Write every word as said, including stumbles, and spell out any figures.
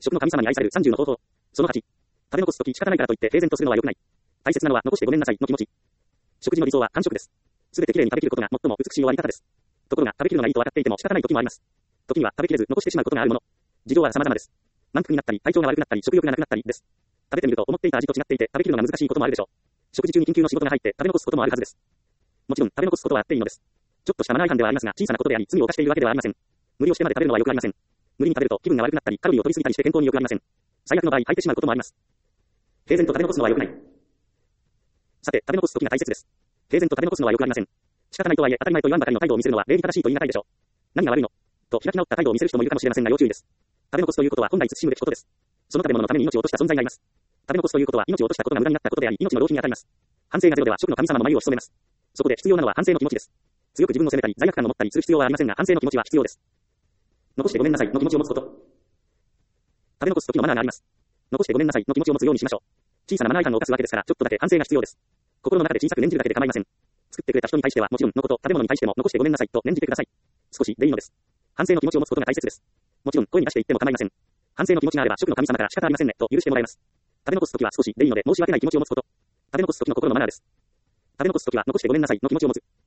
食の神様に愛されるさんじゅうの方法。そのはち。食べ残すとき仕方ないからといって平然とするのは良くない。大切なのは残してごめんなさいの気持ち。食事の理想は完食です。すべてきれいに食べきることが最も美しい終わり方です。ところが食べきるのがいいと分かっていても仕方ない時もあります。時には食べきれず残してしまうことがあるもの。事情は様々です。満腹になったり、体調が悪くなったり、食欲がなくなったりです。食べてみると思っていた味と違っていて食べきるのが難しいこともあるでしょう。食事中に緊急の仕事が入って食べ残すこともあるはずです。もちろん食べ残すことはあっていいのです。ちょっとしたマナー違反ではありますが小さなことであり罪を犯しているわけではありません。無理をしてまで食べるのは良くありません。無理に食べると気分が悪くなったりカロリーを取りすぎたりして健康に良くありません。最悪の場合吐いてしまうこともあります。平然と食べ残すのは良くない。さて食べ残す時が大切です。平然と食べ残すのは良くありません。仕方ないとはいえ当たり前と言わんばかりの態度を見せるのは礼儀正しいと言い難いでしょう。何が悪いのと開き直った態度を見せる人もいるかもしれませんが要注意です。食べ残すということは本来慎むべきことです。その食べ物のために命を落とした存在がいます。食べ残すということは命を落としたことが無駄になったことであり命の浪費に当たります。反省がゼロでは食の神様の眉を潜めます。そこで必要なのは反省の気持ちです。強く自分を責めたり罪悪感を持ったりする必要はありませんが反省の気持ちは必要です。残してごめんなさいの気持ちを持つこと。食べ残す時のマナーがあります。残してごめんなさいの気持ちを持つようにしましょう。小さなマナー違反を犯すわけですからちょっとだけ反省が必要です。心の中で小さく念じるだけで構いません。作ってくれた人に対してはもちろんのこと、食べ物に対しても残してごめんなさいと念じてください。少しでいいのです。反省の気持ちを持つことが大切です。もちろん声に出して言っても構いません。反省の気持ちがあれば食の神様から仕方ありませんねと許してもらえます。食べ残すときは少しでいいので申し訳ない気持ちを持つこと。食べ残すときの心のマナーです。食べ残すときは残してごめんなさいの気持ちを持つ。